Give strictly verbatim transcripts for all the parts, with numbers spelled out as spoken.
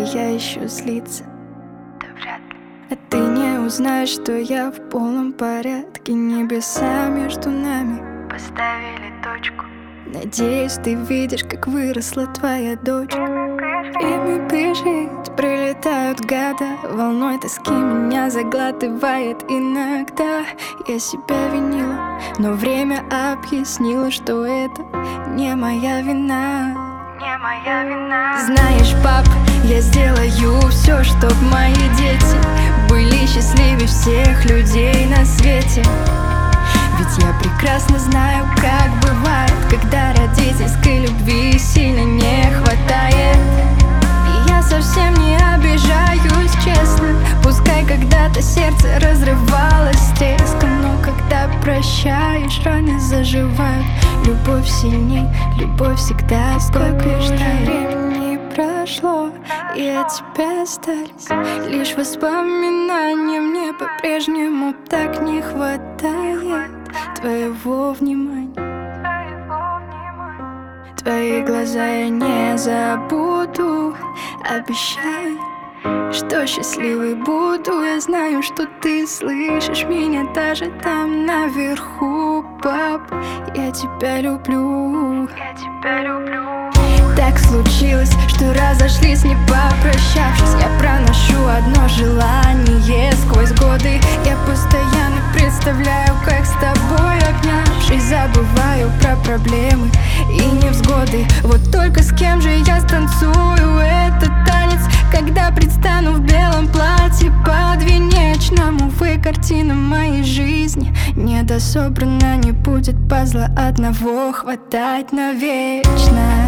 я еще злиться? Да вряд ли. А ты не узнаешь, что я в полном порядке. Небеса между нами Поставили точку. Надеюсь, ты видишь, как выросла твоя дочка. Время бежит, пролетают года, волной тоски меня заглатывает иногда. Я себя винила, но время объяснило, что это не моя вина. Не моя вина. Знаешь, пап, я сделаю все, чтоб мои дети были счастливее всех людей на свете. Ведь я прекрасно знаю, как бывает, когда родительской любви сильно не хватает. И я совсем не обижаюсь, честно. Пускай когда-то сердце разрывалось треском, но когда прощаешь, раны заживают. Любовь сильней, любовь всегда. Сколько же времени прошло, и от тебя остались лишь воспоминания. Мне по-прежнему так не хватает твоего внимания. Твоего внимания. Твои глаза я не забуду, обещаю, что счастливой буду. Я знаю, что ты слышишь меня даже там наверху, пап. Я тебя люблю. Я тебя люблю. Так случилось, что разошлись, не попрощавшись. Я проношу одно желание сквозь годы. Я постоянно представляю, как с тобой обнявшись, забываю про проблемы и невзгоды. Вот только с кем же я станцую этот танец, когда предстану в белом платье подвенечном? Увы, картина моей жизни недособрана, не будет пазла одного хватать навечно.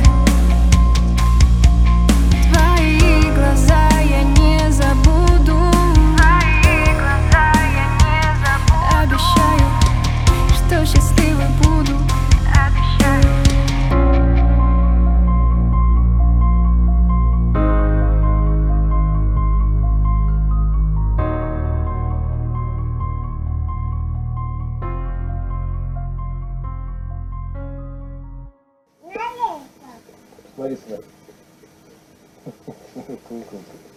Твои глаза я не забуду. Твои глаза я не забуду. Обещаю, что счастливой буду. Обещаю. Смотри сюда. Куколка.